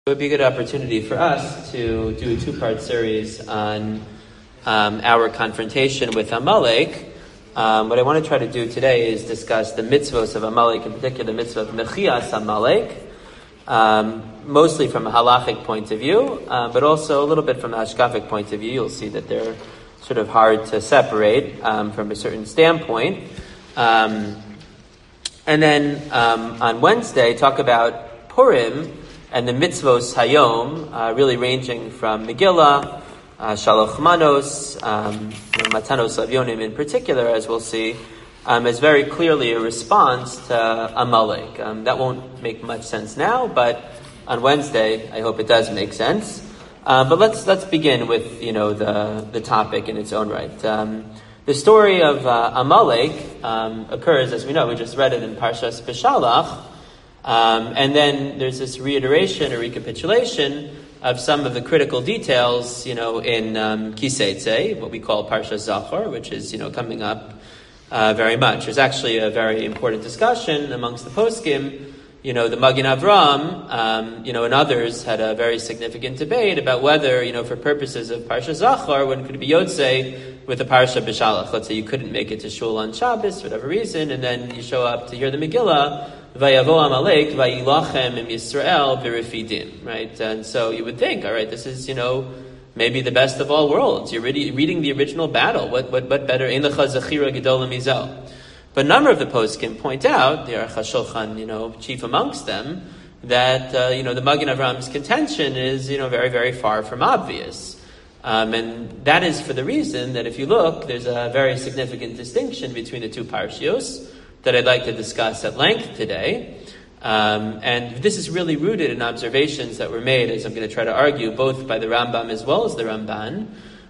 It would be a good opportunity for us to do a two-part series on our confrontation with Amalek. What I want to try to do today is discuss the mitzvos of Amalek, in particular the mitzvah of Mechias Amalek, mostly from a halachic point of view, but also a little bit from a hashkafic point of view. You'll see that they're sort of hard to separate from a certain standpoint. And then on Wednesday, talk about Purim and the mitzvos hayom, really ranging from Megillah, Shaloch Manos, Matanos Avyonim in particular, as we'll see, as very clearly a response to Amalek. That won't make much sense now, but on Wednesday, I hope it does make sense. But let's begin with the topic in its own right. The story of Amalek occurs, as we know, we just read it in Parshas Beshalach. And then there's this reiteration or recapitulation of some of the critical details, in Kiseitze, what we call Parsha Zachor, which is, coming up very much. There's actually a very important discussion amongst the poskim. The Magen Avraham, and others had a very significant debate about whether, for purposes of Parsha Zachor, one could be Yotzei with the Parsha Beshalach. Let's say you couldn't make it to Shul on Shabbos for whatever reason, and then you show up to hear the Megillah, Vayavo Amalek, Vayilachem im Yisrael v'refidim, right? And so you would think, all right, this is, maybe the best of all worlds. You're reading the original battle. What better? Ein lecha zechira gedola mizal. But a number of the poskim point out, the Aruch HaShulchan, chief amongst them, that, the Magen Avraham's contention is, very, very far from obvious. And that is for the reason that if you look, there's a very significant distinction between the two parshios that I'd like to discuss at length today. And this is really rooted in observations that were made, as I'm going to try to argue, both by the Rambam as well as the Ramban,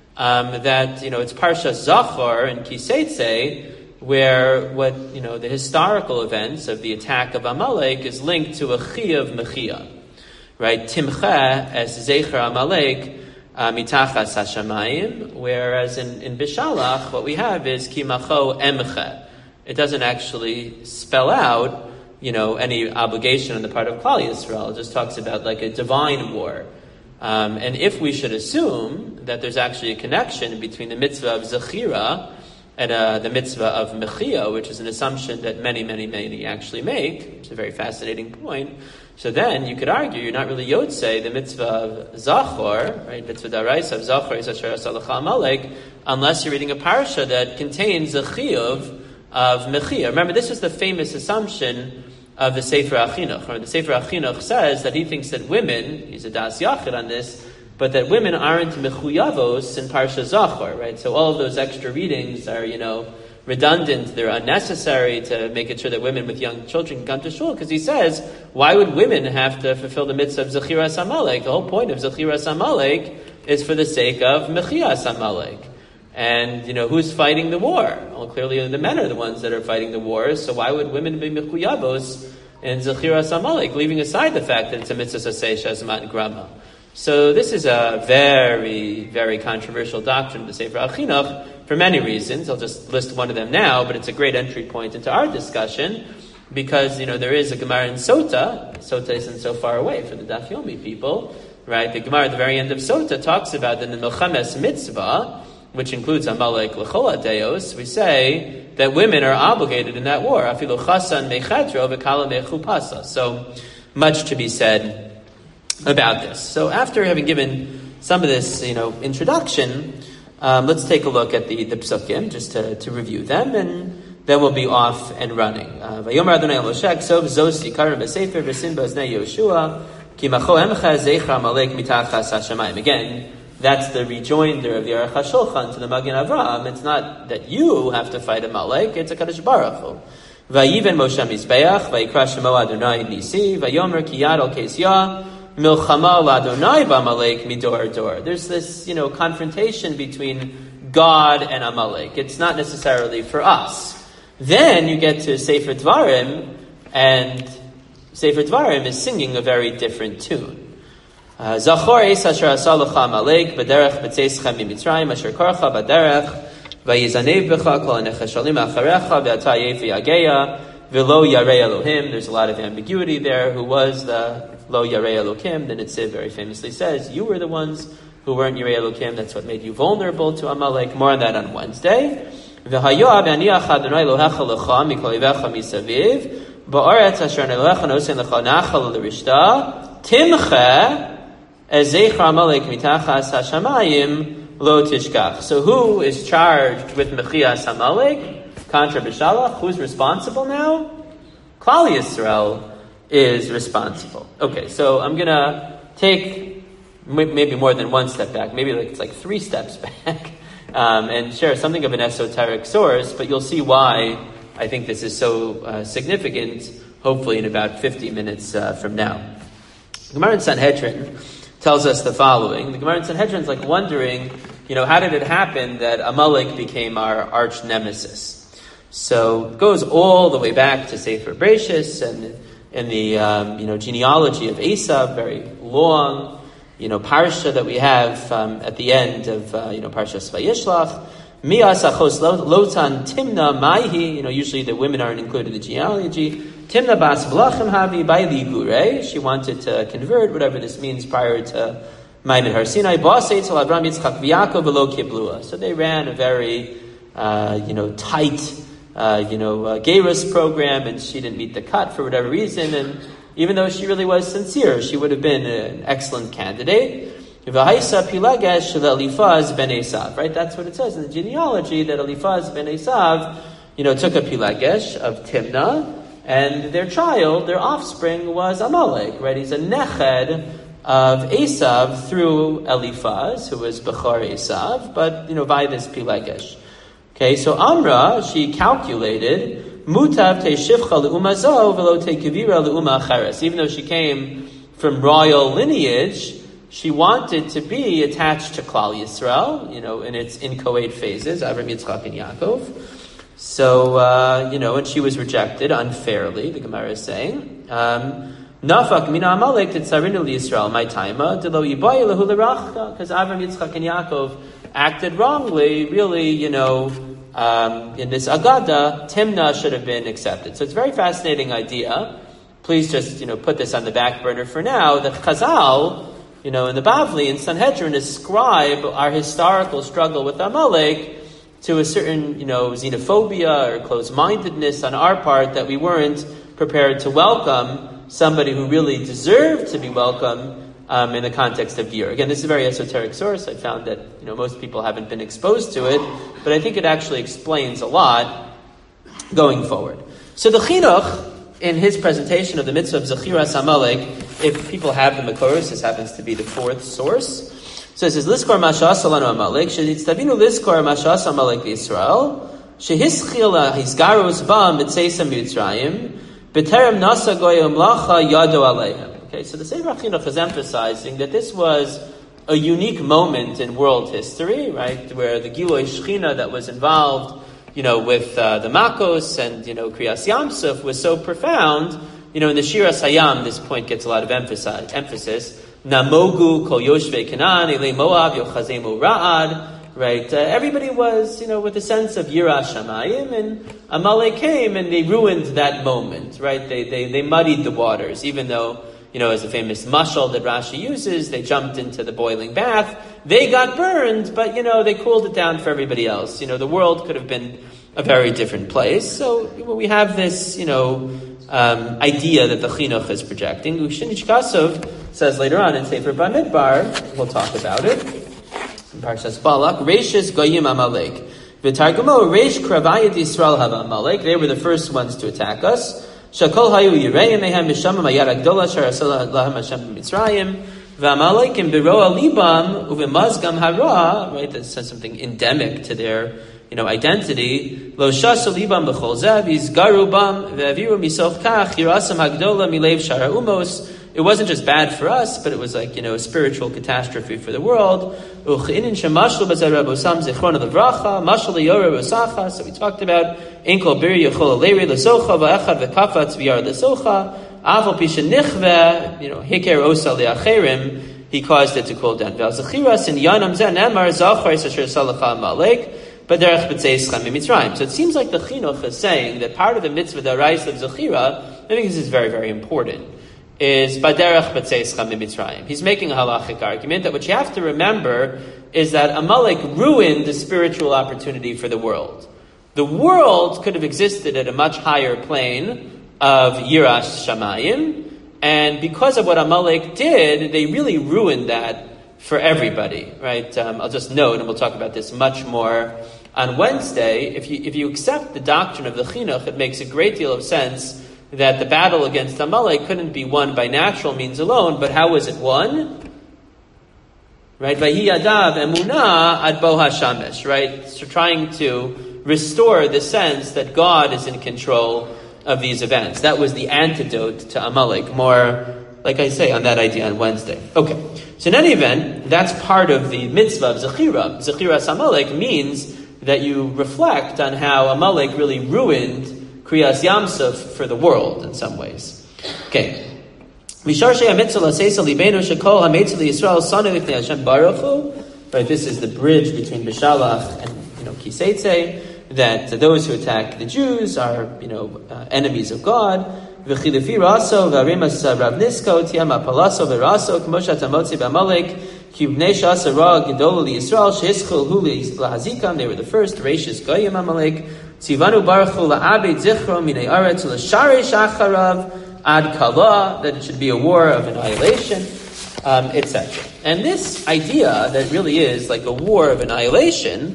that, it's Parsha Zachor and Kiseitze, where the historical events of the attack of Amalek is linked to a Chiyav Mechia, right? Timcha es Zecher Amalek mitachas hashamayim, whereas in Bishalach, what we have is Kimacho Emche. It doesn't actually spell out, any obligation on the part of Klal Yisrael. It just talks about like a divine war. And if we should assume that there's actually a connection between the mitzvah of Zechira and the mitzvah of Mechia, which is an assumption that many, many, many actually make, which is a very fascinating point. So then you could argue you're not really Yotzei, the mitzvah of Zachor, right? Mitzvah daraisa of Zachor is Asher Asalacha Amalek, unless you're reading a parsha that contains a chiyuv of Mechia. Remember, this is the famous assumption of the Sefer HaChinuch. The Sefer HaChinuch says that he thinks that women, he's a Das Yachid on this, but that women aren't mechuyavos in Parsha Zachor, right? So all of those extra readings are, redundant. They're unnecessary to make it sure that women with young children can come to shul. Because he says, why would women have to fulfill the mitzvah of Zechiras Amalek? The whole point of Zechiras Amalek is for the sake of Mechias Amalek. And, who's fighting the war? Well, clearly the men are the ones that are fighting the wars, so why would women be mechuyavos in Zechiras Amalek, leaving aside the fact that it's a mitzvah saseh shazman grama? So this is a very, very controversial doctrine of the Sefer HaChinuch for many reasons. I'll just list one of them now, but it's a great entry point into our discussion because, there is a Gemara in Sota. Sota isn't so far away for the Daf Yomi people, right? The Gemara at the very end of Sota talks about that in the Melchemes Mitzvah, which includes Amalek L'chol Deos, we say that women are obligated in that war. Afilu chasan mechadro v'kala mechupasa. So much to be said about this. So after having given some of this, introduction, let's take a look at the psukim, just to review them, and then we'll be off and running. Vayomer Adonai el Moshe, Ksov zos yikarim b'sefer v'sin b'oznei Yoshua, ki macho emcha zecher Amalek mitachas hashamayim. Again, that's the rejoinder of the Aruch HaShulchan to the Magen Avraham. It's not that you have to fight Amalek, it's a Kadosh Baruch Hu. Vayiven Moshe Mizbeach, vayikra shemo Adonai nisi, vayomer ki yad al kesya, milchama l'Adonai b'Amalek midor dor. There's this, confrontation between God and Amalek. It's not necessarily for us. Then you get to Sefer Dvarim, and Sefer Dvarim is singing a very different tune. Zachor es asher asa lecha Amalek b'derech b'tzeischa mimitzrayim asher korcha b'derech vayizanev b'cha kol hanecheshalim acharecha v'ata yefi yageya v'lo yarei Elohim. There's a lot of ambiguity there. Who was the lo yarei Elokim. The Nitziv very famously says, you were the ones who weren't yarei Elokim. That's what made you vulnerable to Amalek. More on that on Wednesday. V'hayoav yaniach Adonai Elohecha lecha mikol ovecha misaviv ba'aretz asher Elohecha nosen lecha nachal l'rishta timche ez zeichar Amalek mitachas hashamayim lo tishkach. So who is charged with mechias Amalek? Contra b'shalach. Who's responsible now? Klal Yisrael is responsible. Okay, so I'm gonna take maybe more than one step back. Maybe it's like 3 steps back. And share something of an esoteric source, but you'll see why I think this is so significant, hopefully in about 50 minutes from now. The Gemara in Sanhedrin tells us the following. The Gemara in Sanhedrin is like wondering, how did it happen that Amalek became our arch nemesis? So it goes all the way back to Sefer Bereshis and in the genealogy of Esav, very long parsha that we have at the end of Parshas Vayishlach. Mi asachos lotan timna maihi. Usually the women aren't included in the genealogy. Timna bas blachim havi baili gure. She wanted to convert, whatever this means, prior to Ma'amad Har Sinai. Ba'asei tzal Avraham Yitzchak v'Yaakov v'lo kiblua. So they ran a very tight Gerus program, and she didn't meet the cut for whatever reason, and even though she really was sincere, she would have been an excellent candidate. V'haisa pilagesh Elifaz ben Esav, right? That's what it says in the genealogy, that Elifaz ben Esav, took a pilagesh of Timnah, and their child, their offspring, was Amalek, right? He's a neched of Esav through Elifaz, who was Bechar Esav, but, by this pilagesh. Okay, so Amra, she calculated, Mutav te'shivcha le'uma zo v'lo te'kivira le'uma acheres. Even though she came from royal lineage, she wanted to be attached to Klal Yisrael, in its inchoate phases, Avraham, Yitzchak, and Yaakov. So, and she was rejected unfairly, the Gemara is saying. Nafak mina Amalek tetzarinu liYisrael my taima delo ibayeh lehu lerachta, because Avraham, Yitzchak, and Yaakov acted wrongly, really, in this Agada, Timnah should have been accepted. So it's a very fascinating idea. Please just, put this on the back burner for now, that Chazal, in the Bavli, in Sanhedrin, ascribe our historical struggle with Amalek to a certain, xenophobia or closed-mindedness on our part, that we weren't prepared to welcome somebody who really deserved to be welcomed in the context of Ger. Again, this is a very esoteric source. I found that most people haven't been exposed to it, but I think it actually explains a lot going forward. So the Chinuch, in his presentation of the mitzvah of Zechiras Amalek, if people have the Makoros, this happens to be the 4th source. So it says, Liskor Mashas Alanu Amalek, Sheditztabinu Liskor Mashas Amalek Yisrael, Shehischil Hisgaros Bam B'tseisam Mitzrayim, B'terem Nasa Goyim Lacha Yado Aleihem. Okay, so the Sefer Chinuch is emphasizing that this was a unique moment in world history, right, where the Giloi Shechina that was involved, with the Makos and, Kriyas Yamsuf was so profound, in the Shiras Hayam, this point gets a lot of emphasis. Namogu kol yoshvei Canaan, Elei Moab, Yochazemu Ra'ad, right, everybody was, with a sense of Yirah Shamayim, and Amalek came and they ruined that moment, right, they muddied the waters, even though, as the famous mashal that Rashi uses, they jumped into the boiling bath. They got burned, but, they cooled it down for everybody else. The world could have been a very different place. So we have this, idea that the Chinuch is projecting. Ushinish Kasov says later on in Sefer Bamidbar, we'll talk about it, in Parshas Balak, Reishis Goyim Amalek. V'targumo, Reish Kravayat Yisrael Hava Amalek. They were the first ones to attack us. Shakol hayu yireim mehem mishamam ayar agdola sharasala lahem Hashem b'Mitzrayim v'amalekim biroa libam uvimazgam hara. Right, that says something endemic to their, identity. Lo shasu libam b'chol zev yizgaru bam ve'aviru misoch kach yirasam hagdola milev shara umos. It wasn't just bad for us, but it was like, a spiritual catastrophe for the world. So we talked about Enkel Biri Yechol Leiri Lesocha Va'echad V'Kafatz V'Yar Lesocha Aval Pisha Nichve, Hiker Osa Le'acherim, he caused it to cool down. V'Alzachiras in Yanam Zen Emar Zachar Yisasher Salacha Malek B'derech B'Tzeis Chem Mitzrayim. So it seems like the Chinuch is saying that part of the mitzvah, the Rais of Zechira, I think this is very, very important, is Baderech B'tzeischa Mitzrayim. He's making a halachic argument that what you have to remember is that Amalek ruined the spiritual opportunity for the world. The world could have existed at a much higher plane of Yiras Shamayim, and because of what Amalek did, they really ruined that for everybody, right? I'll just note, and we'll talk about this much more on Wednesday. If you accept the doctrine of the Chinuch, it makes a great deal of sense that the battle against Amalek couldn't be won by natural means alone, but how was it won? Right? Vayhi Adav Emunah ad Bo HaShamesh, right? So trying to restore the sense that God is in control of these events. That was the antidote to Amalek. More, like I say, on that idea on Wednesday. Okay. So in any event, that's part of the mitzvah of Zechira. Zechiras Amalek means that you reflect on how Amalek really ruined Kriyas Yamsuf for the world in some ways. Okay. Right, this is the bridge between Bishalach and Kiseitze, that those who attack the Jews are enemies of God. They were the first Reishis Goyim Amalek. Tzivanu Baruchu la'abed zichro minei aretz l'sharesh acharav ad kala, that it should be a war of annihilation, etc. And this idea that really is like a war of annihilation,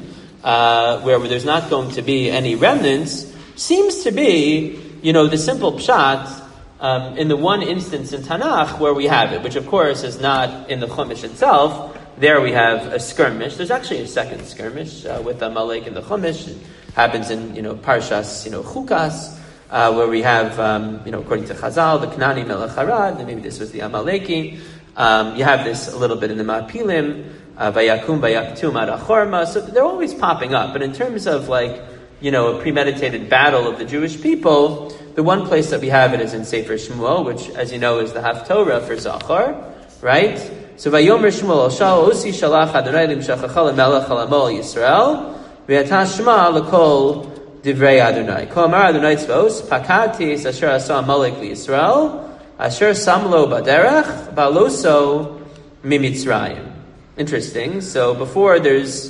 where there's not going to be any remnants, seems to be, the simple pshat in the one instance in Tanakh where we have it, which of course is not in the Chumash itself. There we have a skirmish. There's actually a second skirmish with Amalek in the Chumash. It happens in Parshas Chukas, where we have according to Chazal the Knani Melech Harad, and maybe this was the Amaleki. You have this a little bit in the Mapilim, Vayakum Vayaktum Ad Achorma. So they're always popping up. But in terms of a premeditated battle of the Jewish people, the one place that we have it is in Sefer Shmuel, which, as you know, is the Haftorah for Zachar, right? So Vayomer Shmuel Shal Osi Shalach Adonai Limshachacha Lemelech Alamol Yisrael V'Yata Shema L'Kol Divrei Adonai Kol Amar Adonai Tzvos Pakatis Asher Asa Amalek L'Yisrael Asher Samlo Baderech Baloso Mimitzrayim. Interesting. So before there's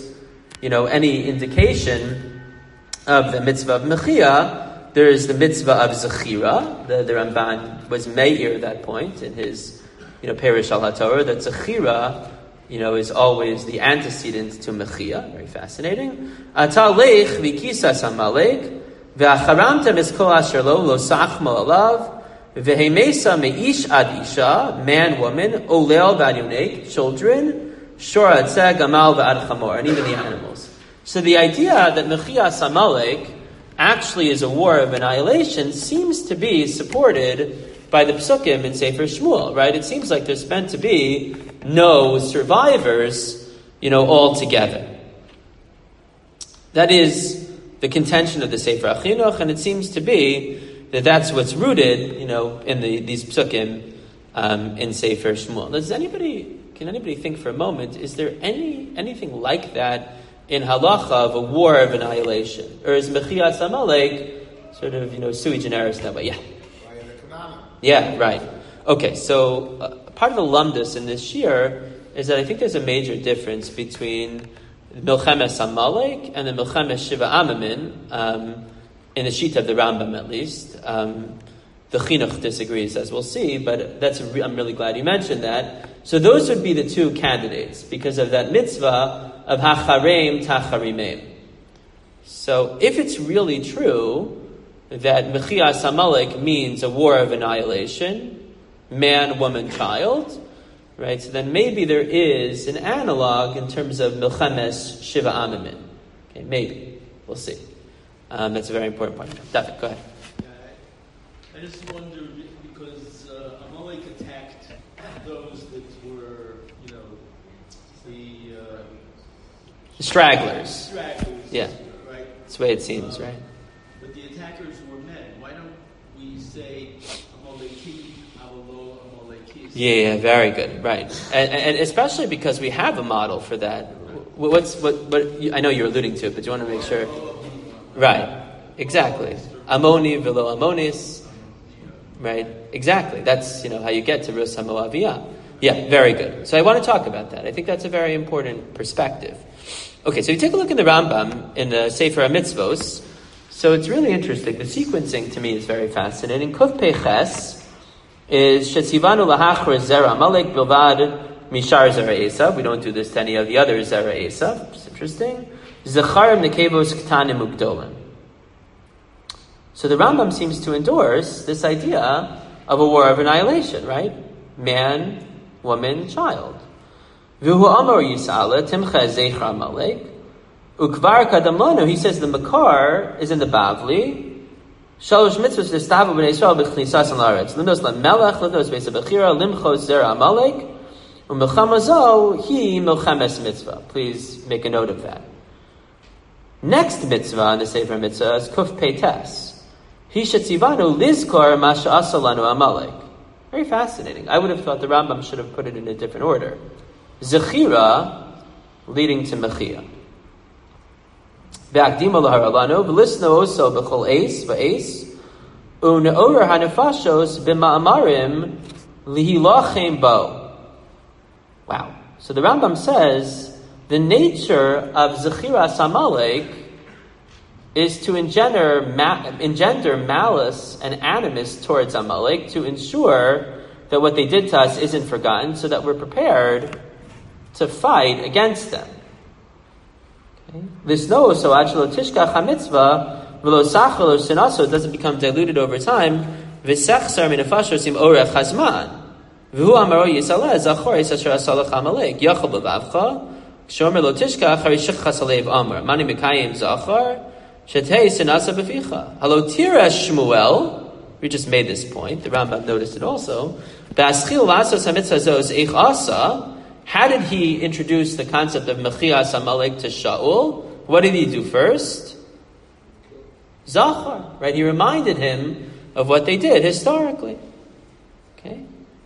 any indication of the mitzvah of Mechia, there is the mitzvah of Zechira. The Ramban was Meir at that point in his Perish al HaTorah, that Zechira is always the antecedent to Mechia. Very fascinating. Ata lech v'kisas Amalek v'acharamta miskol asher lo sachmo alav v'heimesa meish ad isha, man, woman, olel v'ad children, shor atzeh gamal v'ad chamor, and even the animals. So the idea that Mechias Amalek actually is a war of annihilation seems to be supported by the Psukim in Sefer Shmuel, right? It seems like there's meant to be no survivors, altogether. That is the contention of the Sefer Achinuch, and it seems to be that that's what's rooted, in these Psukim in Sefer Shmuel. Can anybody think for a moment, is there anything like that in halacha of a war of annihilation? Or is Mechias Amalek sort of, sui generis that way? Yeah. Yeah, right. Okay, so part of the lumdus in this shir is that I think there's a major difference between Milchemes Amalek and the Milchemes Shiva Amamin, in the sheet of the Rambam at least. The Chinuch disagrees, as we'll see, but I'm really glad you mentioned that. So those would be the two candidates because of that mitzvah of Hacharem Tacharimem. So if it's really true that Mechias Amalek means a war of annihilation, man, woman, child, right? So then maybe there is an analog in terms of Milchemes Shiva Amamin. Okay, maybe. We'll see. That's a very important point. David, go ahead. I just wonder, because Amalek attacked those that were, the stragglers. Yeah. Right? That's the way it seems, right? But the attackers were men. Why don't we say Amaleki, Avalo, Amaleki? Yeah, very good, right. And especially because we have a model for that. What I know you're alluding to it, but you want to make sure. Right, exactly. Amoni, Velo Amonis. Right? Exactly. That's, how you get to Rus HaMoaviyah. Yeah, very good. So I want to talk about that. I think that's a very important perspective. Okay, so you take a look in the Rambam in the Sefer HaMitzvos. So it's really interesting. The sequencing to me is very fascinating. Kuf Peches is Shetzivanu Lahachar Zera Amalek Bilvad Mishar Zera Esav. We don't do this to any of the other Zera Esav. It's interesting. Zecharim Nekevos Ktanim Ugdolim. So the Rambam seems to endorse this idea of a war of annihilation, right? Man, woman, child. V'hu amar Yisala Timcha Zeichar Amalek. Ukvar kadamlanu, he says the Makar is in the Bavli. Shalosh mitzvahs destavu b'nei Yisrael b'chnisas an la'aretz. Limdos la'melech, limdos beis ha'bechira, limchos zera amalek, u'milchama zo, hi milchemes mitzvah. Please make a note of that. Next mitzvah in the Sefer Mitzvah is Kuf Peites. Hi shetzivanu lizkor ma she'asa lanu amalek. Very fascinating. I would have thought the Rambam should have put it in a different order. Zechira leading to Mechia. V'akdima laharalanu v'lisno oso b'chol eis v'eis u'ne'orer hanefashos b'ma'amarim lihilachem bo. Wow. So the Rambam says the nature of Zechiras Amalek is to engender malice and animus towards Amalek to ensure that what they did to us isn't forgotten, so that we're prepared to fight against them. This no, so achelo tishkach hamitzvah v'lo sachel or sinaso, it doesn't become diluted over time. V'sechsar min nefashos im orech hazman v'hu amaro yisaleh zachor yisasher asalach Amalek yachol b'vavcha shomer lo tishkach harishich alev amar mani mikayim zachar shetei sinasa b'ficha halo tira Shmuel. We just made this point. The Rambam noticed it also. B'aschil lasos hamitzvah zos eich asa. How did he introduce the concept of Mechias Amalek to Shaul? What did he do first? Zachar, right? He reminded him of what they did historically. Okay?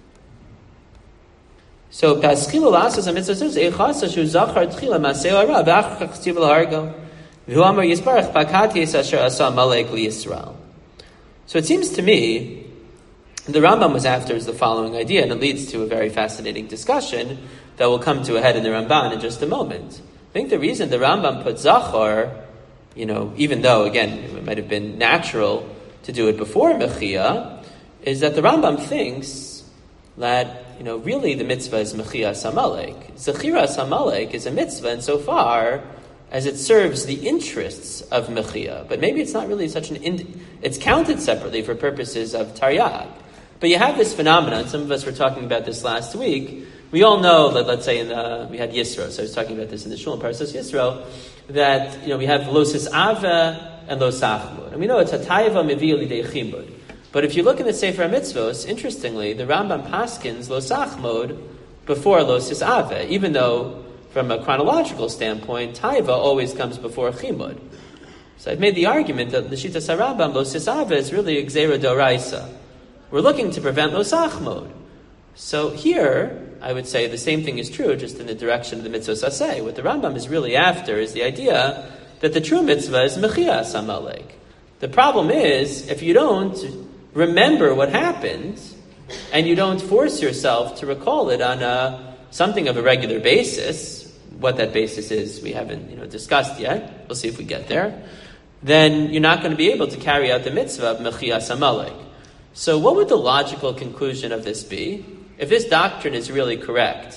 So, Paschil Lasas HaMitzvah says, Eichasa Shu Zachar Tchila Masei Ara V'ach Chtiv L'Hargo V'hu Amar Yisbarach Pakat Yes Asher Asa Amalek L'Yisrael. So it seems to me the Rambam was after is the following idea, and it leads to a very fascinating discussion that will come to a head in the Ramban in just a moment. I think the reason the Rambam put Zachar, even though, again, it might have been natural to do it before Mechia, is that the Rambam thinks that, really the mitzvah is Mechias Amalek. Zechiras Amalek is a mitzvah insofar as it serves the interests of Mechia. But maybe it's not really such it's counted separately for purposes of Taryag. But you have this phenomenon, some of us were talking about this last week. We all know that, let's say, we had Yisro, so I was talking about this in the Shul and Parasas Yisro, that, we have Losis Ava and Los Achmud. And we know it's Hatayva Mevi Lidei Chimud. But if you look in the Sefer HaMitzvos, interestingly, the Rambam paskins Los Achmud before Losis Ava, even though, from a chronological standpoint, Taiva always comes before Chimud. So I've made the argument that the Shitas HaRambam, Losis Ava, is really a Gzeira Doraisa. We're looking to prevent Los Achmud. So here, I would say the same thing is true, just in the direction of the mitzvah saseh. What the Rambam is really after is the idea that the true mitzvah is Mechias Amalek. The problem is, if you don't remember what happened, and you don't force yourself to recall it on something of a regular basis, what that basis is we haven't discussed yet, we'll see if we get there, then you're not going to be able to carry out the mitzvah of Mechias Amalek. So what would the logical conclusion of this be? If this doctrine is really correct,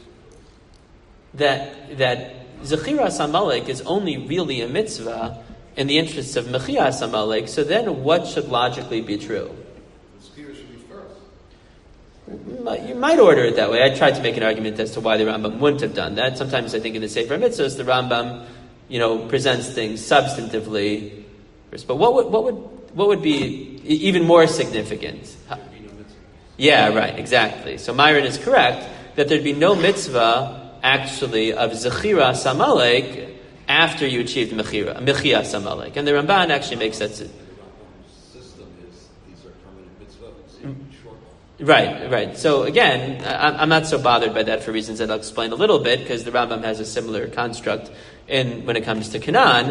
that Zechiras Amalek is only really a mitzvah in the interests of Mechias Amalek, so then what should logically be true? The spear should be first. You might order it that way. I tried to make an argument as to why the Rambam wouldn't have done that. Sometimes I think in the Sefer Mitzvahs, the Rambam, presents things substantively. But what would be even more significant? Yeah, right, exactly. So Myron is correct that there'd be no mitzvah actually of Zechiras Amalek after you achieved Mechias Amalek. And the Ramban actually makes that. System is these are permanent mitzvahs. Right. So again, I'm not so bothered by that for reasons that I'll explain a little bit, because the Rambam has a similar construct when it comes to Canaan.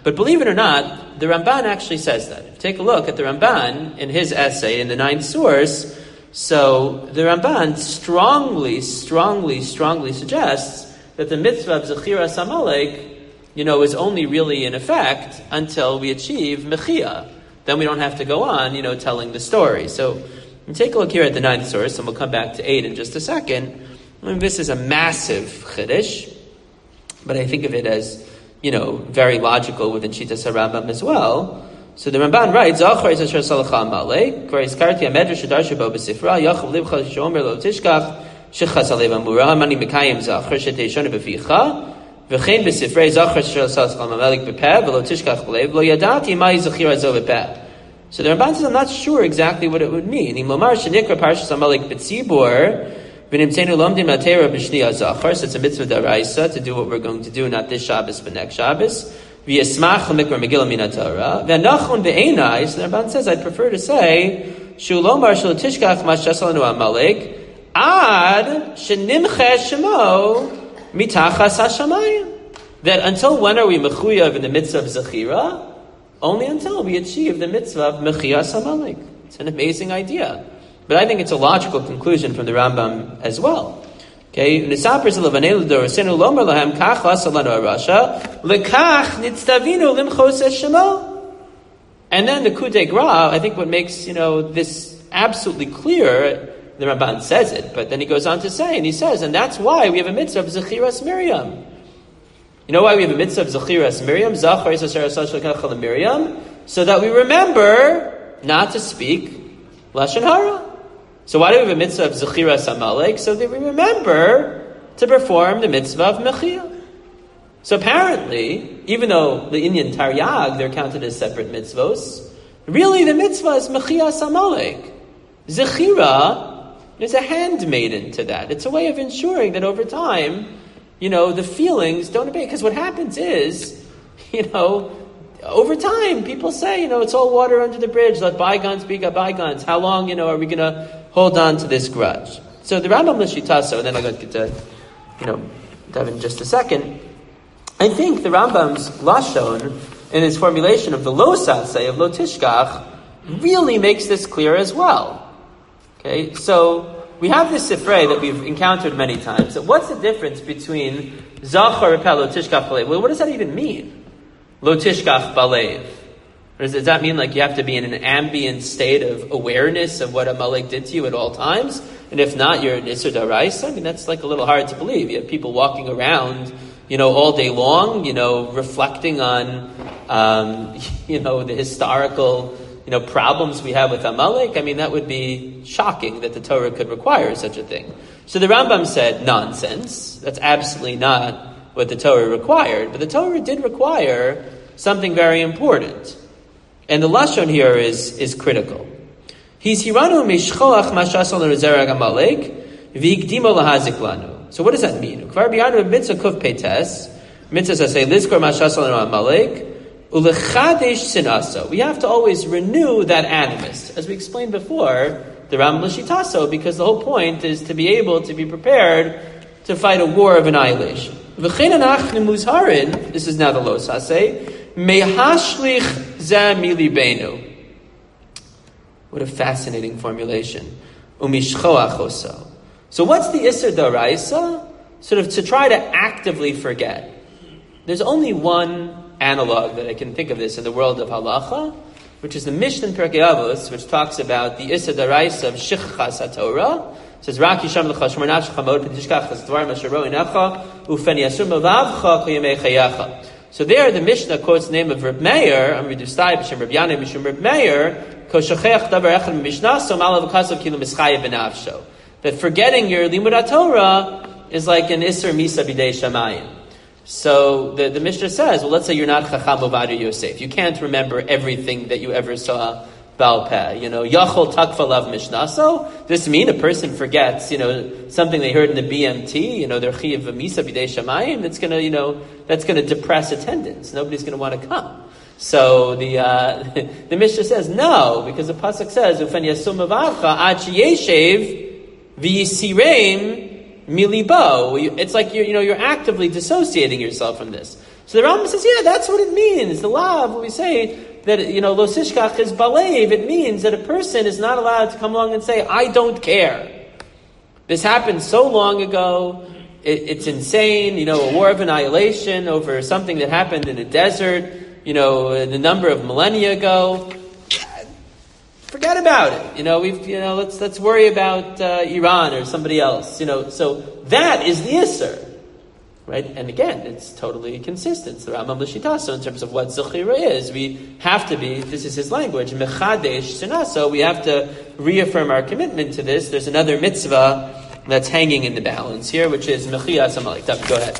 But believe it or not, the Ramban actually says that. If you take a look at the Ramban in his essay in the 9th source, so the Ramban strongly suggests that the mitzvah of Zechiras Amalek, is only really in effect until we achieve Mechia. Then we don't have to go on, telling the story. So take a look here at the 9th source, and we'll come back to 8 in just a second. This is a massive chiddush, but I think of it as, very logical within Shitas HaRambam as well. So the Ramban writes, Zachar is asher salacha Amalek, kvar izkarti ha-medrash shedarsha bo b'sifra, yachav livcha sheomer lo tishkach, shechas alev amura, mani mekayim zachar sheteshona b'ficha, v'chein b'sifrei zachar asher salacha Amalek b'peh, v'lo tishkach b'lev, lo yadati mai zachira zo b'peh. So the Ramban says, I'm not sure exactly what it would mean. Im lomar shenikra parshas Amalek b'tzibur, so it's a mitzvah d'oraisa to do what we're going to do, not this Shabbos but next Shabbos. V'yasmach l'mikra megillah min haTorah. V'anachon v'einai. So the Ramban says, I'd prefer to say shulomar shel tishkach ma shesalanu Amalek ad shenimche shemo mitachas hashamayim. That until when are we mechuyav in the mitzvah of zechira? Only until we achieve the mitzvah of mechias Amalek. It's an amazing idea. But I think it's a logical conclusion from the Rambam as well. Okay, and then the Coup de Grace, I think what makes this absolutely clear, the Ramban says it, but then he goes on to say, and he says, and that's why we have a mitzvah of Zechiras Miriam. You know why we have a mitzvah of Zechiras Miriam? Zachar is asher Miriam, so that we remember not to speak Lashon Hara. So why do we have a mitzvah of Zechiras Amalek? So that we remember to perform the mitzvah of Mechia. So apparently, even though the Inyan Taryag, they're counted as separate mitzvos, really the mitzvah is Mechias Amalek. Zechira is a handmaiden to that. It's a way of ensuring that over time, the feelings don't abate. Because what happens is, over time, people say, it's all water under the bridge. Let bygones be bygones. How long, are we going to hold on to this grudge? So the Rambam L'Shitaso, and then I'm going to get to, dive in just a second. I think the Rambam's Lashon, in his formulation of the Lo Saseh, of Lo Tishkach, really makes this clear as well. Okay, so we have this sifrei that we've encountered many times. So what's the difference between Zachar Repel, Lo Tishkach Balev? Well, what does that even mean? Lo Tishkach Balev. Does that mean like you have to be in an ambient state of awareness of what Amalek did to you at all times? And if not, you're an Isser D'Oraisa? I mean, that's like a little hard to believe. You have people walking around, all day long, reflecting on, the historical, problems we have with Amalek. I mean, that would be shocking that the Torah could require such a thing. So the Rambam said, nonsense. That's absolutely not what the Torah required. But the Torah did require something very important. And the Lashon here is critical. He's hiranu mishchoach mashasal l'zerag Amalek v'ikdimo lahazik lanu. So what does that mean? Kvar b'yanu mitzvah kuf peites, mitzvah say lizkor mashasal Amalek ulechadesh sinaso. We have to always renew that animus. As we explained before, the Rambam L'Shitaso, because the whole point is to be able to be prepared to fight a war of annihilation. V'chein anachnu muzharin, this is now the Lo Saseh, mehashlich zeh milibenu. What a fascinating formulation. Umishchoach oso. So what's the Isser D'Oraisa? Sort of to try to actively forget. There's only one analog that I can think of this in the world of halacha, which is the Mishnah in Pirkei Avos, which talks about the Isser D'Oraisa of Shichchas HaTorah. It says, Rak yisham l'cha shmor nafshecha mod v'tishkach chas dvarim asher ro inecha ufen yasur melavcha kol yemei chayacha. So there, the Mishnah quotes the name of Reb Meir, Amri Dustai, B'Shem Reb Yanai, B'Shem Reb Meir, Ko Shachech Davar Echad Mishnah, So Malav Kasav Kilu Mischayev B'Nafsho. That forgetting your Limud HaTorah is like an Isser Misa B'Dei Shamayim. So the Mishnah says, well, let's say you're not Chacham Ovadia Yosef. You can't remember everything that you ever saw Baal Peh. Yachol Takfa Lav Mishnah. So does this mean a person forgets, something they heard in the BMT, their Chiyav Misa B'Dei Shamayim, that's going to depress attendance. Nobody's going to want to come. So the Mishnah says no, because the pasuk says Ufen Yasum Avavcha Ad Sheyeshev V'Yisireim milibo. It's like you're actively dissociating yourself from this. So the Rambam says, yeah, that's what it means. The lav, when we say that, lo sishkach is balev, it means that a person is not allowed to come along and say, I don't care. This happened so long ago. It's insane, a war of annihilation over something that happened in a desert, the number of millennia ago. Forget about it. Let's worry about Iran or somebody else. So that is the Isser, right? And again, it's totally consistent. It's the Rambam L'Shitaso in terms of what Zechira is. We have to be. This is his language. Mechadesh Sinaso. We have to reaffirm our commitment to this. There's another mitzvah that's hanging in the balance here, which is Mechiyas Amalek. Go ahead.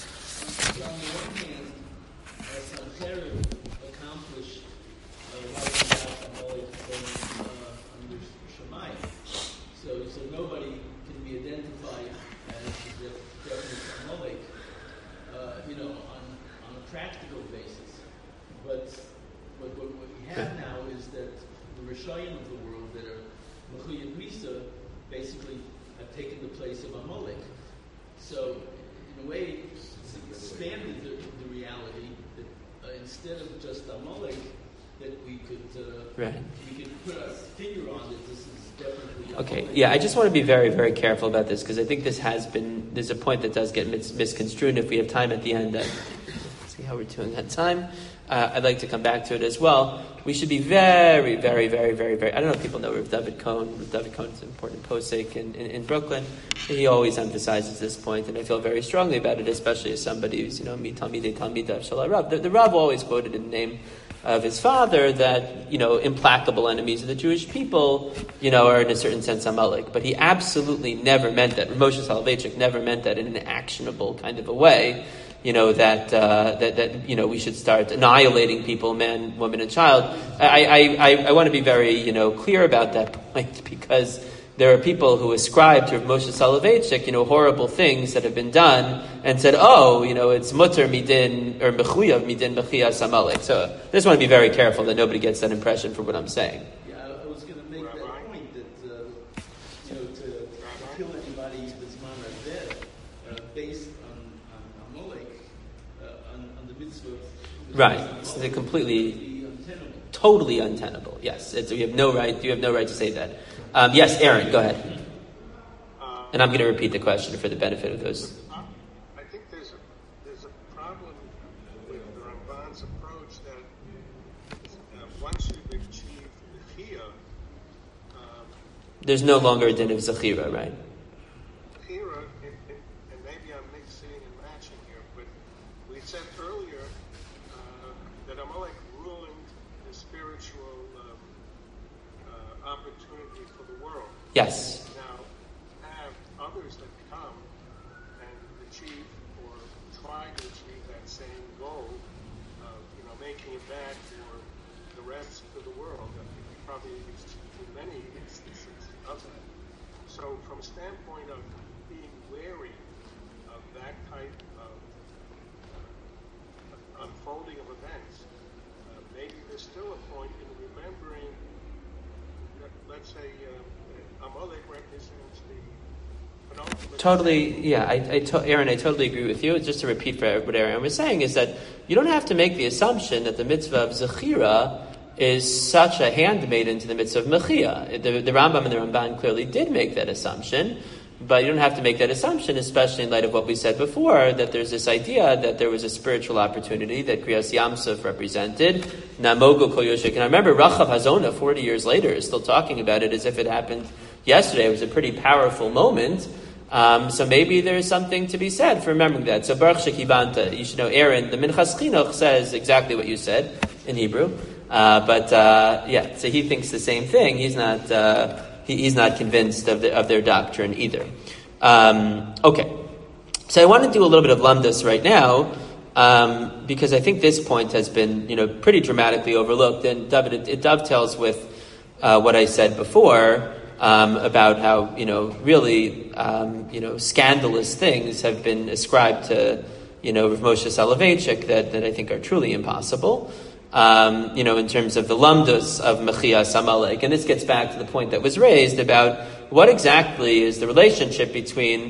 Yeah, I just want to be very, very careful about this because I think there's a point that does get misconstrued. If we have time at the end, let's see how we're doing that time. I'd like to come back to it as well. We should be very, very, very, very, very. I don't know if people know Rav David Cohn. Rav David Cohn is an important posek in Brooklyn. He always emphasizes this point, and I feel very strongly about it, especially as somebody who's mi talmidei talmidav shel Rav. The Rav always quoted in the name of his father that, implacable enemies of the Jewish people, are in a certain sense Amalek. But he absolutely never meant that. Moshe Soloveitchik never meant that in an actionable kind of a way, that we should start annihilating people, man, woman, and child. I want to be very, clear about that point because there are people who ascribe to Moshe Soloveitchik, horrible things that have been done, and said, it's mutter midin or mechuyav midin mechiyas amalek. So I just want to be very careful that nobody gets that impression from what I'm saying. Yeah, I was going to make that point that to kill anybody that's dead based on amalek on the mitzvah. Right, so they're completely, totally untenable. Yes, you have no right. You have no right to say that. Yes, Aaron, go ahead. And I'm going to repeat the question for the benefit of those. I think there's a problem with the Ramban's approach that once you've achieved Mechia, there's no longer a din of Zechira, right? Zechira, and maybe I'm mixing and matching here, but we said earlier that Amalek ruined the spiritual opportunity for the world. Yes. Now, have others that come and achieve or try to achieve that same goal of, making it back for the rest of the world. I think we probably see many instances of that. So, from a standpoint of being wary of that type of unfolding of events, maybe there's still a point in remembering. Let's say Amalek represents the penultimate. Totally, yeah. Aaron, I totally agree with you. Just to repeat for what Aaron was saying is that you don't have to make the assumption that the mitzvah of Zechira is such a handmaiden to the mitzvah of Mechia. The Rambam and the Ramban clearly did make that assumption, but you don't have to make that assumption, especially in light of what we said before, that there's this idea that there was a spiritual opportunity that Kriyas Yamsuf represented. Namogo Koyoshik. And I remember Rachav Hazona, 40 years later, is still talking about it as if it happened yesterday. It was a pretty powerful moment. So maybe there's something to be said for remembering that. So Baruch Shekibanta, you should know, Aaron, the Minchas Chinuch says exactly what you said in Hebrew. So he thinks the same thing. He's not convinced of their doctrine either. Okay. So I want to do a little bit of lamdas right now, because I think this point has been, pretty dramatically overlooked. And David, it dovetails with what I said before about how, really, scandalous things have been ascribed to, Rav Moshe Soloveitchik that I think are truly impossible. In terms of the lamdas of Mechiyas Amalek. And this gets back to the point that was raised about what exactly is the relationship between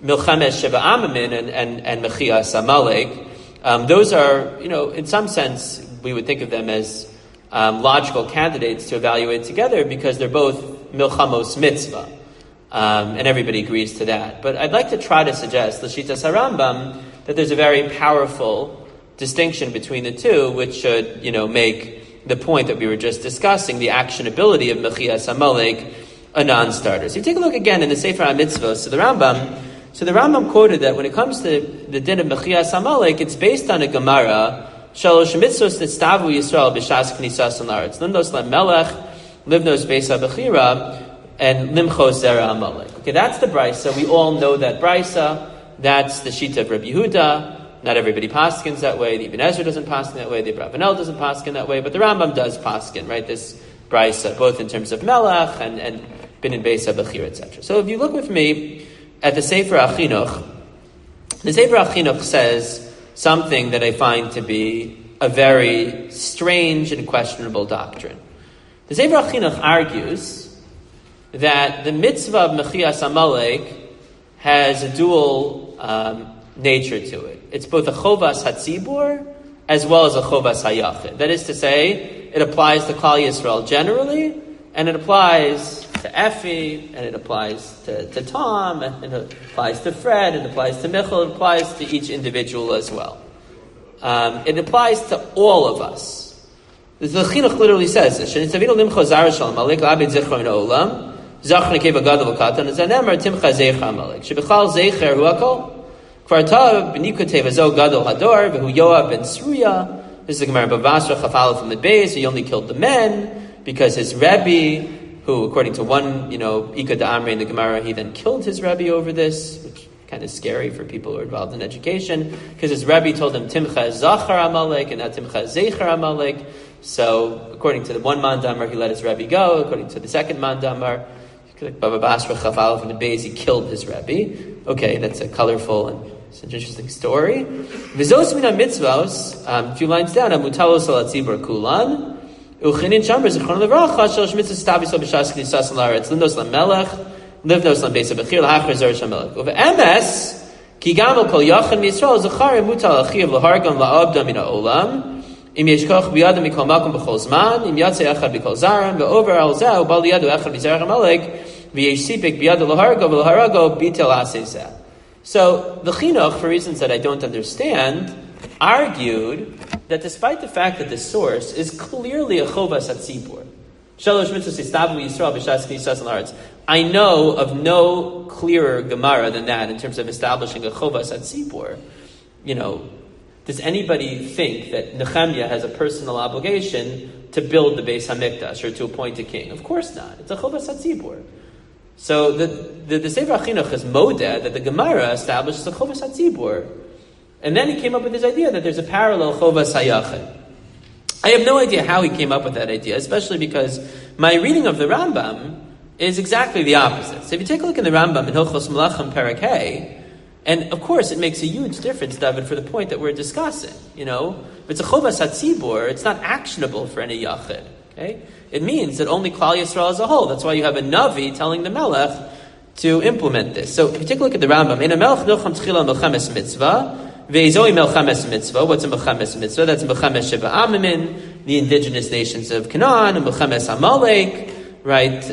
Milchemes Sheva Amamin and Mechias Amalek. Those are, in some sense, we would think of them as logical candidates to evaluate together because they're both Milchamos Mitzvah. And everybody agrees to that. But I'd like to try to suggest, L'shitas HaRambam, that there's a very powerful distinction between the two, which should, make the point that we were just discussing, the actionability of Mechias Amalek, a non-starter. So you take a look again in the Sefer HaMitzvos. So the Rambam quoted that when it comes to the din of Mechias Amalek, it's based on a Gemara, Shalosh mitzvos nitztavu Yisrael b'shas knisas la'aretz, limnos lamelech, livnos beis ha'bechira, and limchos zera Amalek. Okay, that's the brisa. We all know that brisa. That's the shita of Rabbi Yehuda. Not everybody paskins that way. The Ibn Ezra doesn't paskin that way. The Abravanel doesn't paskin that way. But the Rambam does paskin, right? This brisa, both in terms of melech and bin in beis ha'bechira, etc. So if you look with me at the Sefer HaChinuch, the Sefer HaChinuch says something that I find to be a very strange and questionable doctrine. The Sefer HaChinuch argues that the mitzvah of Mechias Amalek has a dual nature to it. It's both a chovas hatzibur as well as a chovas hayachid. That is to say, it applies to Klal Yisrael generally, and it applies to Effie, and it applies to Tom, and it applies to Fred, and it applies to Michal, it applies to each individual as well. It applies to all of us. The Chinuch literally says this. Zachar nekeva gadol katan zanemer timcha zeicha amalek. Shebechal zeicher hu akol. Kvartav b'nikoteva zo gadol hador v'hu Yoav ben Sruya. This is the Gemara Bavasra Chafal from the base. He only killed the men because his Rebbe, who according to one, Ika Da'amre in the Gemara, he then killed his Rebbe over this, which is kind of scary for people who are involved in education, because his Rebbe told him Timcha Zachar Amalek and not Timcha Zeicher Amalek. So according to the one Mandamar, he let his Rebbe go. According to the second Mandamar, Baba Basra Chafal from the Beis, he killed his Rebbe. Okay, that's a colorful and it's an interesting story. Vizos mina mitzvos, a few lines down, Amutalos al Tzibur Kulan, Uchinin Chamber, Zichron Levracha, Shalosh mitzvos Tabiso b'shas knisas la'aretz, Livnos lamelech, Livnos lambeis ha'bechir, L'hachar zer shamelech. Uve emes, ki gamel kol yachan miYisrael, Zachar mutal achiv l'hargan la'abda min ha'olam, Im yeshkoch biyadam mikol makom b'chol zman, Im yatzei echad b'kol zaram, Ve'over al zeh, Ubal yadu echad b'zerach Amalek, V'yeshipik biyadu l'hargo, V'l'harago, Bitel aseh zeh. So the Chinuch, for reasons that I don't understand, argued that despite the fact that the source is clearly a chovas hatzibur, Shalosh mitzvos istavu Yisrael b'shas knisas la'aretz, I know of no clearer Gemara than that in terms of establishing a chovas hatzibur. Does anybody think that Nehemiah has a personal obligation to build the Beis Hamikdash or to appoint a king? Of course not. It's a chovas hatzibur. So the Sefer HaChinuch is modeh that the Gemara establishes a chovas hatzibur. And then he came up with this idea that there's a parallel chovas hayachid. I have no idea how he came up with that idea, especially because my reading of the Rambam is exactly the opposite. So if you take a look in the Rambam in Hilchos Melachim Perek Hey, and of course it makes a huge difference, David, for the point that we're discussing. If it's a chovas hatzibur, it's not actionable for any yachid. Okay? It means that only Klal Yisrael as a whole. That's why you have a Navi telling the Melech to implement this. So if you take a look at the Rambam, in a Melech Nocham Tchila Melchemes Mitzvah, Ve'ezoi Melchemes Mitzvah, what's a Melchemes Mitzvah? That's Melchemes Sheva Amamin, the indigenous nations of Canaan, and Melchemes Amalek, right?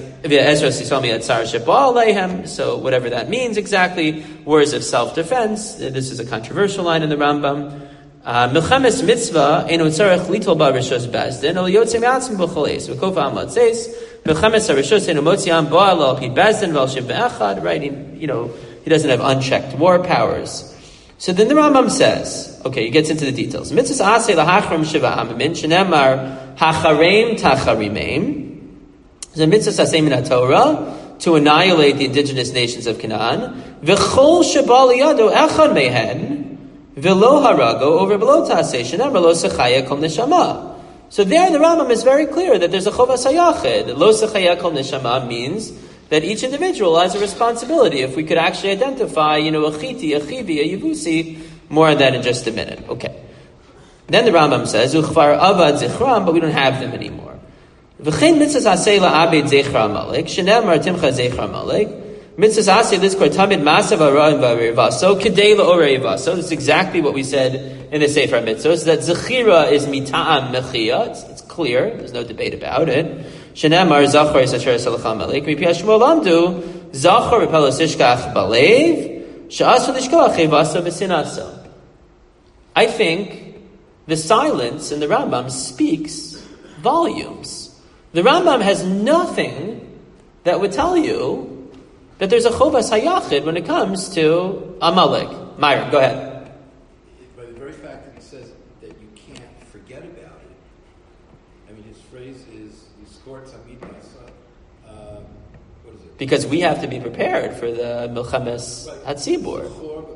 So whatever that means exactly, wars of self-defense. This is a controversial line in the Rambam. Milchemes mitzvah eno tzarech litol ba rishos bezdin ol yotzei me'atzim b'choleis v'kofa amlat seis milchemes harishos eno motziam bo'al al pi bezdin v'al shiv ve'echad. Right? He doesn't have unchecked war powers. So then the Rambam says, okay, he gets into the details. Mitzvahs aseh lahachram shiva amamin shenemar hacharem tacharimim. The mitzvahs aseh min haTorah to annihilate the indigenous nations of Canaan. V'chol shebal yado echad mehen. V'lo harago over below taseh shenemar lo sechaya kol neshama. So there the Rambam is very clear that there's a chovas hayachid. Lo sechaya kol neshama means that each individual has a responsibility. If we could actually identify, a chiti, a chivi, a yevusi, more on that in just a minute. Okay. Then the Rambam says, Uchvar avad zichram, but we don't have them anymore. V'chein mitzvahs aseh la'abed zeichra amalek, shenemar timcha zeichra amalek, Mitzvahs ase lizkor tamid masav ha'ra'im v'arivaso k'dei la'oreivaso. This is exactly what we said in the Sefer Mitzvahs, that zechira is mita'am mechia. It's clear. There's no debate about it. Shenemar zachor yisasher salacham alik. Mipi hashmuel lamdu zachor v'pelos ishkach balev she'asu lishkoach evaso v'sinaso. I think the silence in the Rambam speaks volumes. The Rambam has nothing that would tell you that there's a chovas hayachid when it comes to Amalek. Myron, go ahead. By the very fact that he says that you can't forget about it, I mean, his phrase is, Yizkor Tamid Masa, what is it? Because we have to be prepared for the Milchemes Hatzibur.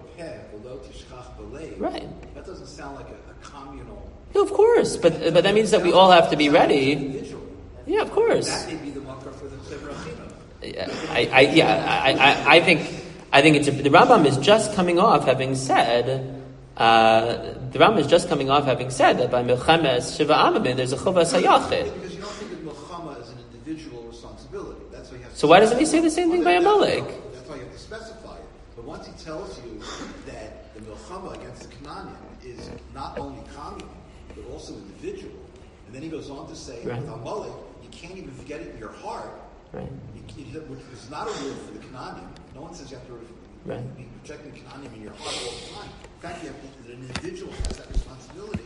Right. That doesn't sound like a communal... No, of course, but that means that we all have to be ready. Yeah, of course. That may be the marker for the Sefer Achina. I think the Rambam is just coming off having said that by Milchemes Shiva Amim there's a Chovas Hayachid. Because you don't think of Milchama as an individual responsibility. That's why you have to. So why doesn't he say the same thing by Amalek? That's why you have to specify it. But once he tells you that the Milchama against the Canaanim is not only communal but also individual, and then he goes on to say with Amalek you can't even forget it in your heart. Right. Which is not a rule for the Canaanim. No one says you have to be protecting the Canaanim in your heart all the time. In fact, you have to, an individual has that responsibility.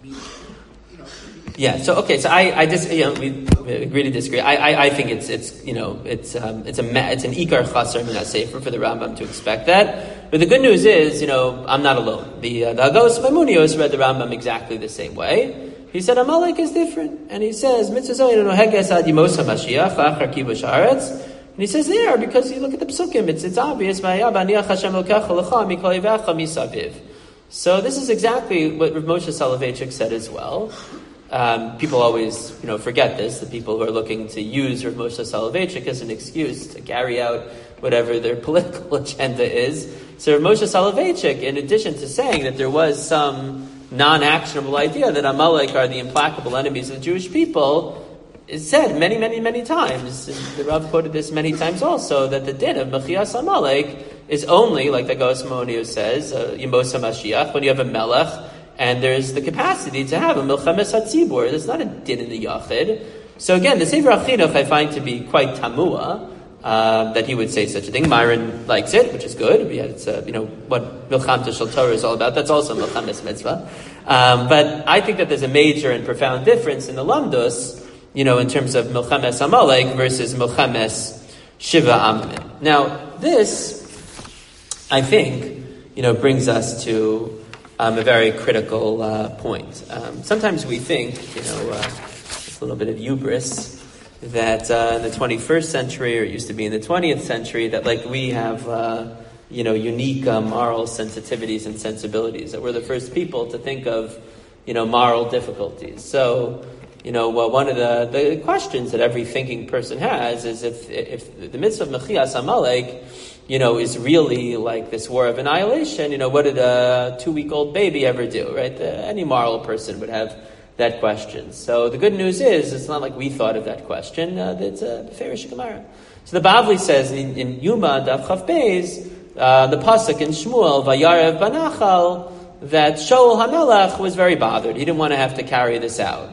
Yeah. So okay. So I just we agree to disagree. I think it's an ikar chaser min hasefer for the Rambam to expect that. But the good news is I'm not alone. The Agos Maimonios read the Rambam exactly the same way. He said Amalek is different, and he says mitzvah noheges ad yimos hamashiach achar kibush haaretz. And he says there because you look at the psukim, it's obvious. So this is exactly what Rav Moshe Soloveitchik said as well. People always, forget this. The people who are looking to use Rav Moshe Soloveitchik as an excuse to carry out whatever their political agenda is. So Rav Moshe Soloveitchik, in addition to saying that there was some non-actionable idea that Amalek are the implacable enemies of the Jewish people, it said many, many, many times, and the Rav quoted this many times also, that the din of Mechias Amalek is only, like the Agos Maimonios says, Yemos HaMashiach, when you have a melech, and there's the capacity to have a Milchemes HaTzibur. There's not a din in the Yachid. So again, the Sefer HaChinuch I find to be quite tamua, that he would say such a thing. Myron likes it, which is good. It's what Milchamta Shel Torah is all about. That's also Milchemes Mitzvah. But I think that there's a major and profound difference in the Lamdus, in terms of Milchemes Amalek versus Milchemes Shiva Amim. Now, this, I think, brings us to a very critical point. Sometimes we think, it's a little bit of hubris, that in the 21st century, or it used to be in the 20th century, that we have, unique moral sensitivities and sensibilities, that we're the first people to think of, moral difficulties. So, one of the questions that every thinking person has is if the mitzvah of Mechias Amalek, is really like this war of annihilation, what did a 2-week-old baby ever do, right? Any moral person would have that question. So the good news is, it's not like we thought of that question. It's a Beferish Gemara. So the Bavli says in Yuma Daf Chaf Beis, the pasuk in Shmuel Vayarev Banachal, that Shaul HaMelech was very bothered. He didn't want to have to carry this out,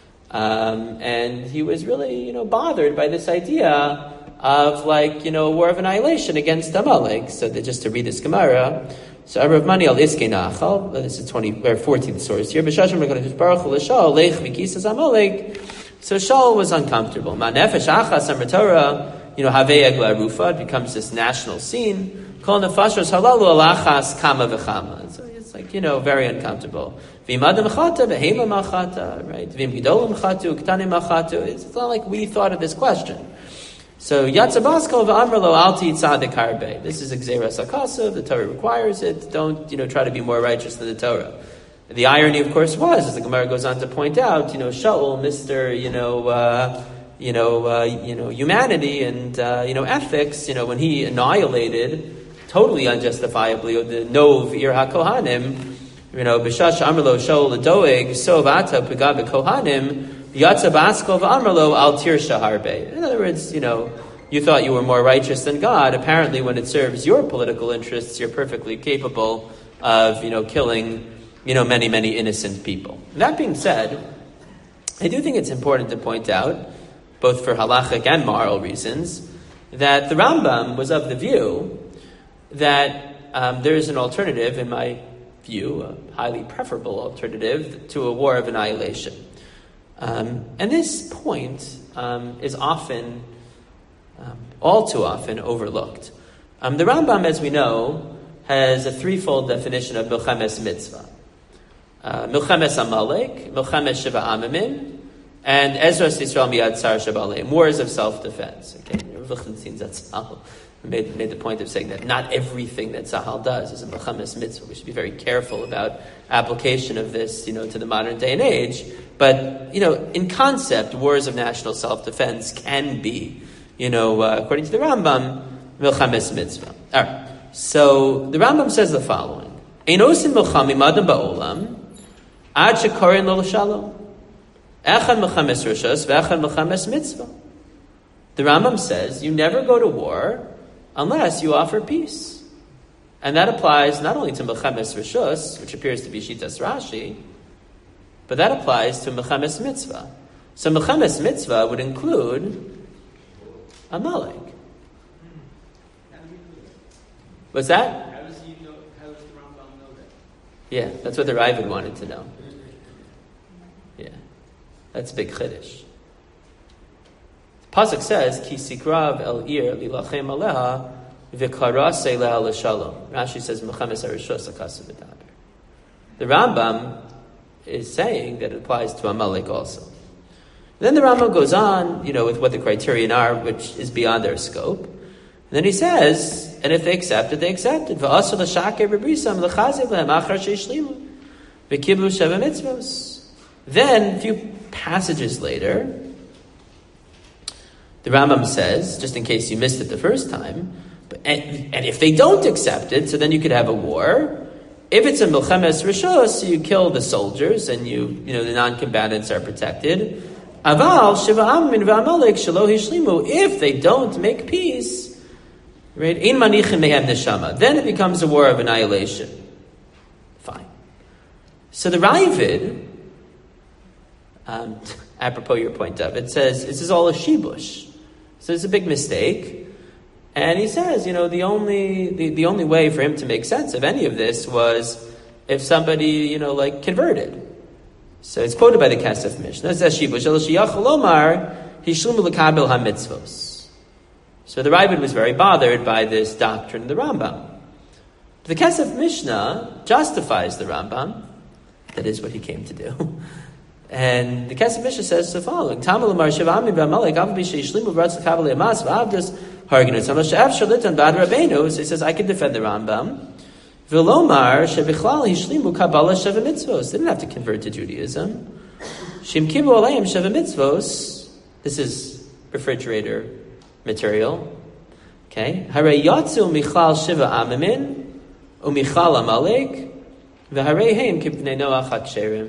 and he was really bothered by this idea of war of annihilation against Amalek. So just to read this Gemara. So Rav Mani al Iskei Nachal, this is 14th source here. B'shashim Hakadosh Baruch Hu l'Shaul leich v'kisas Amalek. So Shaul was uncomfortable. Ma nefesh achas amar Torah, havei egla rufa. It becomes this national scene. Kol nefashos halalu alachas kama v'chama. So it's very uncomfortable. V'im adam chata v'hema machata, right? V'im gidolim chatu ktanim machatu. It's not like we thought of this question. So Yatzabaskal v'amrlo alti tzadik harbe. This is Gzeras HaKasav. The Torah requires it. Don't try to be more righteous than the Torah. The irony, of course, was, as the Gemara goes on to point out, Shaul, Mr. Humanity and ethics. When he annihilated totally unjustifiably the Nov Ir HaKohanim. B'shash amrlo Shaul l'doeg so v'ata p'ga b'kohanim. In other words, you thought you were more righteous than God. Apparently, when it serves your political interests, you're perfectly capable of, killing, many, many innocent people. That being said, I do think it's important to point out, both for halachic and moral reasons, that the Rambam was of the view that there is an alternative, in my view, a highly preferable alternative to a war of annihilation. And this point is often, all too often, overlooked. The Rambam, as we know, has a threefold definition of milchemes mitzvah. Milchemes Amalek, Milchemes Shiva Amamin, and Ezras Yisrael Miyad Tsar Shabaleim, wars of self-defense. Okay, Lichtenstein Zatzal made the point of saying that not everything that Zahal does is a Milchemes mitzvah. We should be very careful about application of this, to the modern day and age. But, in concept, wars of national self-defense can be, according to the Rambam, Milchemes mitzvah. All right. So the Rambam says the following: Einosim milchamim adam ba'olam ad shekorin lo l'shalom. Echad milchemes rishos ve'echad milchemes mitzvah. The Rambam says you never go to war unless you offer peace, and that applies not only to milchemes rishos, which appears to be Shitas Rashi, but that applies to milchemes mitzvah. So milchemes mitzvah would include Amalek. What's that? How does the Rambam know that? Yeah, that's what the Ravid wanted to know. Yeah, that's a big chiddush. Pasuk says, "Ki sikrav el ir lilachem aleha v'karasei leha l'shalom." Rashi says, "Mechames harishos akasu v'daber." The Rambam is saying that it applies to Amalek also. Then the Rambam goes on, with what the criterion are, which is beyond their scope. And then he says, and if they accept it, they accept it. Then, a few passages later, the Rambam says, just in case you missed it the first time, and if they don't accept it, so then you could have a war. If it's a milchemes rishos, so you kill the soldiers, and the non-combatants are protected. Aval shiva amin v'amalek shelo hishlimu. If they don't make peace, right? In manichin mehem neshama. Then it becomes a war of annihilation. Fine. So the Ravid, apropos your point of it, says this is all a shibush. So it's a big mistake. And he says, the only way for him to make sense of any of this was if somebody, converted. So it's quoted by the Kesef Mishnah. It says shibush el sheyachol omar hishlumu l'kabel hamitzvos. So the Ravid was very bothered by this doctrine of the Rambam. The Kesef Mishnah justifies the Rambam. That is what he came to do. And the Kesef Mishnah says the following: Tamal Amar Shivami B'Amalek Av B'Sheishlimu V'Ratz L'Kavalei Amas V'Avdas Harginut Samal She'Av Shalitan Bad Rabbeinu. So he says I can defend the Rambam. V'Lomar Shebichlal Hishlimu Kabbalah Sheva Mitzvos. They didn't have to convert to Judaism. Shim Kibu Aleim Sheva Mitzvos. This is refrigerator material. Okay. Hare Yatzu Michlal Shiva Amamin Umichal Amalek V'Hare Heim Kibnei Noach HaKsherim.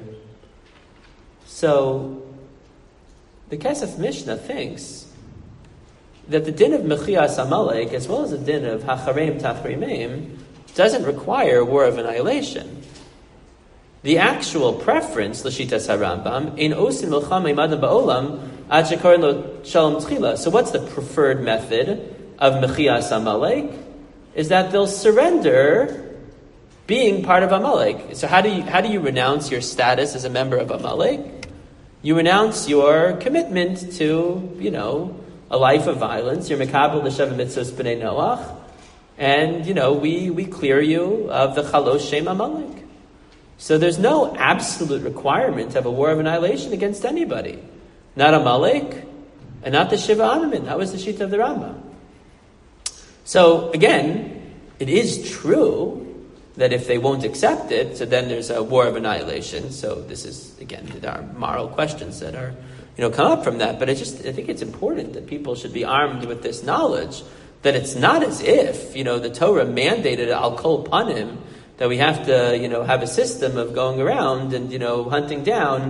So the Kesef Mishnah thinks that the din of Mechias Amalek, as well as the din of Hachareim Tachrimeim, doesn't require a war of annihilation. The actual preference, L'shitas HaRambam, in Osin Milchamei Madam Ba'olam, Ad Shekorin Lo Shalom Tchila. So what's the preferred method of Mechias Amalek? Is that they'll surrender being part of Amalek. So how do you renounce your status as a member of Amalek? You renounce your commitment to, a life of violence. You're Mekabel L'Sheva Mitzvos B'nai Noach. And, we clear you of the Chalosh Shem Amalek. So there's no absolute requirement of a war of annihilation against anybody. Not Amalek, and not the Shiva Amamin. That was the Shita of the Rambam. So, again, it is true that if they won't accept it, so then there's a war of annihilation. So this is, again, there are moral questions that are, come up from that. But I think it's important that people should be armed with this knowledge that it's not as if, the Torah mandated al kol panim, that we have to, have a system of going around and, hunting down,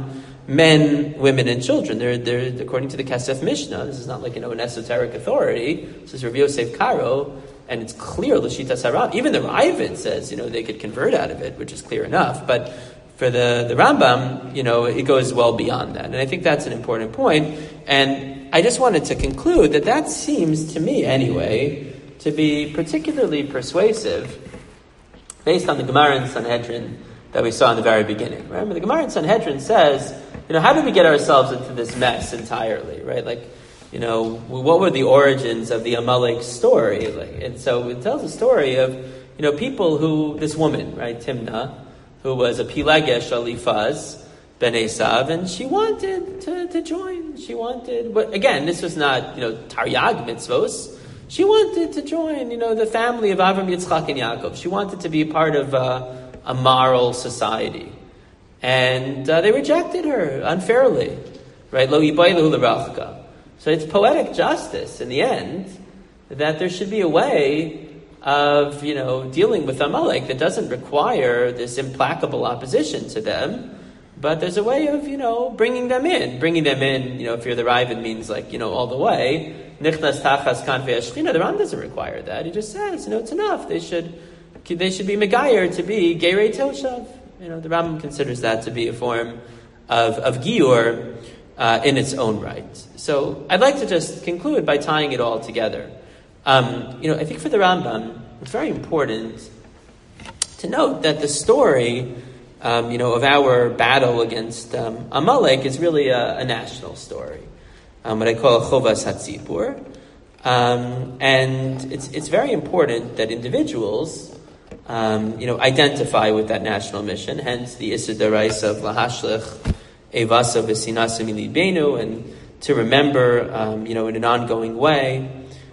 men, women, and children. They're according to the Kesef Mishnah. This is not like, an esoteric authority. This is Rav Yosef Karo, and it's clear L'shitas Haram. Even the Raavad says, they could convert out of it, which is clear enough. But for the Rambam, it goes well beyond that. And I think that's an important point. And I just wanted to conclude that seems to me, anyway, to be particularly persuasive based on the Gemara in Sanhedrin that we saw in the very beginning. Remember, the Gemara in Sanhedrin says, how did we get ourselves into this mess entirely, right? What were the origins of the Amalek story? And so it tells a story of, people who, this woman, right, Timnah, who was a Pilegesh Alifaz ben Esav, and she wanted to join. She wanted, but again, this was not, Taryag mitzvos. She wanted to join, the family of Avram, Yitzchak, and Yaakov. She wanted to be part of a moral society. And they rejected her unfairly, right? Lo yibaylu l'rachka. So it's poetic justice in the end that there should be a way of, dealing with Amalek that doesn't require this implacable opposition to them, but there's a way of, bringing them in. Bringing them in, if you're the Raavad, means all the way. Nichnas tachas kanfei hashchina. The Ram doesn't require that. He just says, it's enough. They should be megayer to be gerei toshav. The Rambam considers that to be a form of giur in its own right. So I'd like to just conclude by tying it all together. I think for the Rambam, it's very important to note that the story, of our battle against Amalek is really a national story. What I call a Chovas Hatzipur. And it's very important that individuals identify with that national mission, hence the Issur D'Oraisa of Lahashlich Evasa V'Sinasa Milibenu, and to remember, in an ongoing way.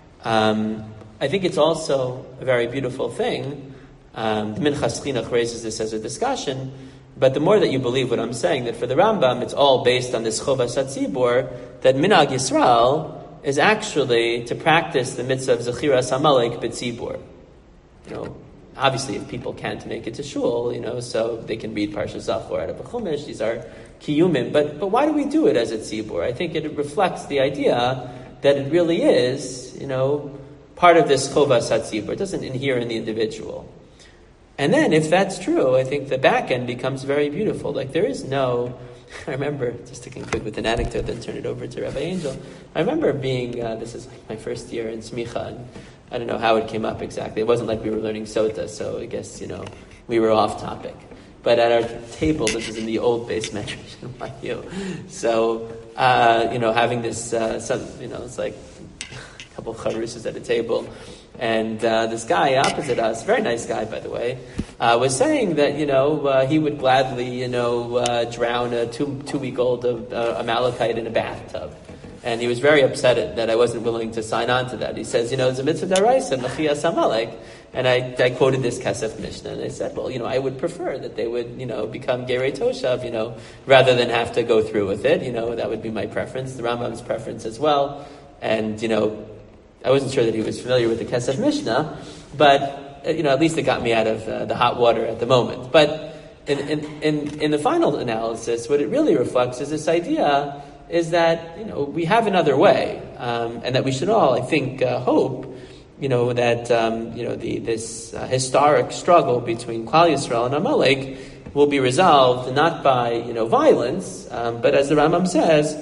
I think it's also a very beautiful thing. The Minchas Chinuch raises this as a discussion, but the more that you believe what I'm saying, that for the Rambam, it's all based on this Chovas Hatzibur, that Minhag Yisrael is actually to practice the mitzvah of Zechiras Amalek B'Tzibur. Obviously, if people can't make it to shul, so they can read Parshas Zachor out of a Chumash. These are kiyumim. But why do we do it as a tzibur? I think it reflects the idea that it really is, part of this chovas hatzibur. It doesn't inhere in the individual. And then, if that's true, I think the back end becomes very beautiful. There is no... I remember, just to conclude with an anecdote, then turn it over to Rabbi Angel. I remember being, this is my first year in Smicha, and I don't know how it came up exactly. It wasn't like we were learning Sota, so I guess, we were off topic. But at our table, this is in the old base metric in YU. So, having this, it's like a couple of chavrusas at a table. And this guy opposite us, very nice guy, by the way, was saying that, he would gladly, drown a two-week-old Amalekite in a bathtub. And he was very upset that I wasn't willing to sign on to that. He says, it's a mitzvah d'oraisa, Mechias Amalek. And I quoted this Kesef Mishnah, and I said, well, I would prefer that they would, become Gerei Toshav, rather than have to go through with it. That would be my preference, the Rambam's preference as well. And, I wasn't sure that he was familiar with the Kesef Mishnah, but, at least it got me out of the hot water at the moment. But in the final analysis, what it really reflects is this idea is that, we have another way, and that we should all, I think, hope, that, this historic struggle between Klal Yisrael and Amalek will be resolved not by, violence, but as the Rambam says,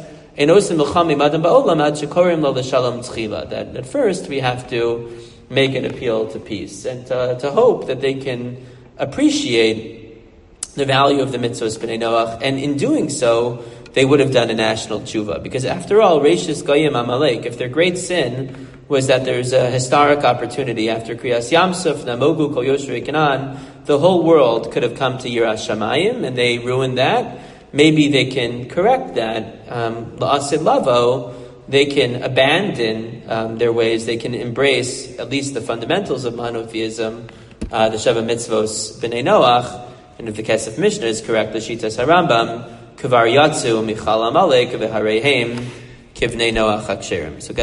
that at first we have to make an appeal to peace and to hope that they can appreciate the value of the mitzvahs b'nei Noach, and in doing so, they would have done a national tshuva. Because after all, Reishis Goyim Amalek, if their great sin was that there's a historic opportunity after Kriyas Yamsuf, Namogu, Kol Yoshua Kanan, the whole world could have come to Yiras Shamayim, and they ruined that. Maybe they can correct that. La'asid Lavo, they can abandon their ways, they can embrace at least the fundamentals of monotheism, the Sheva Mitzvos B'nei Noach, and if the Kesef Mishnah is correct, the Shitas HaRambam, Kvar Yatsu Michal Amalek V'Hareihem Kivnei Noach HaKsherim. So